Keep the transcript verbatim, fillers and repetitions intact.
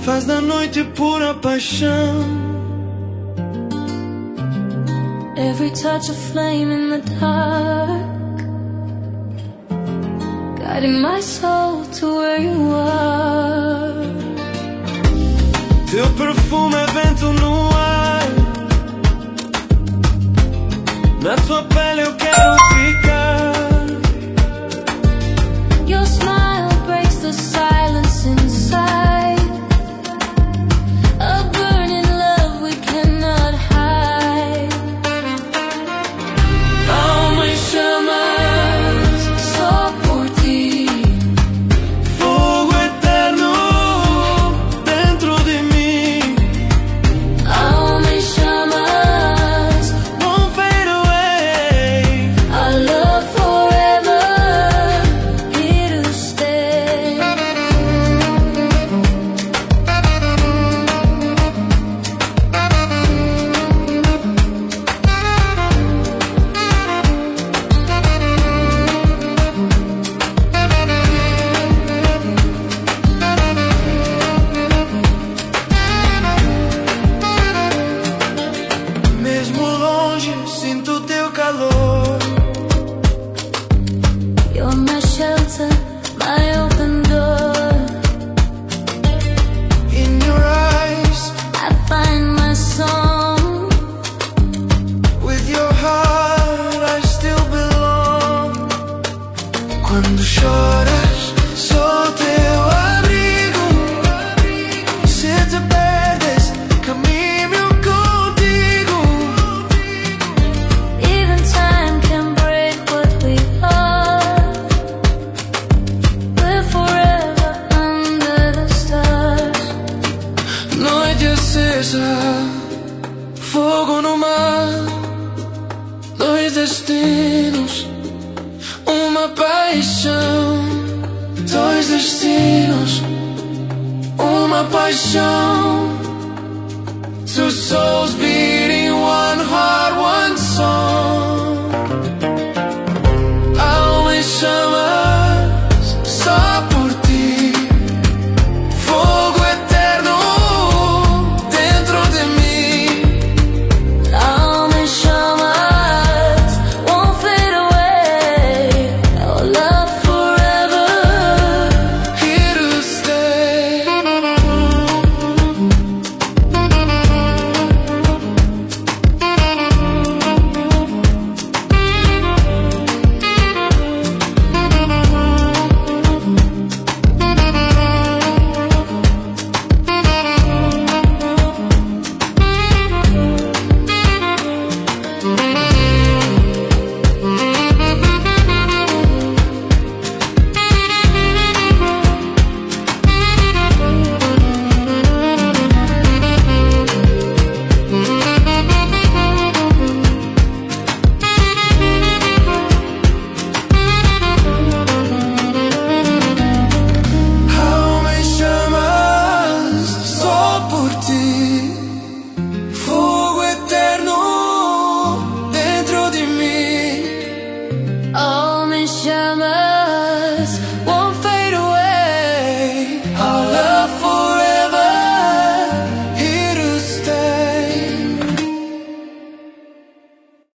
faz da noite pura paixão. Every touch of flame in the dark, guiding my soul to where you are. Teu perfume é vento no ar, na tua pele eu quero ficar. Your smile breaks the silence inside, a burning love we cannot hide. Não me chamas Só por ti, fogo eterno dentro de mim. não me chamas, Won't fade away. our love forever, here to stay. Mesmo longe sinto teu calor. You're my shelter, my open door. In your eyes, I find my song. with your heart I still belong. Quando choras, sou teu abrigo. Se te perdes, caminho contigo. Even time can break what we are. We're forever under the stars. Noite acesa, fogo no mar, dois destinos, uma paixão. Dois destinos, uma paixão.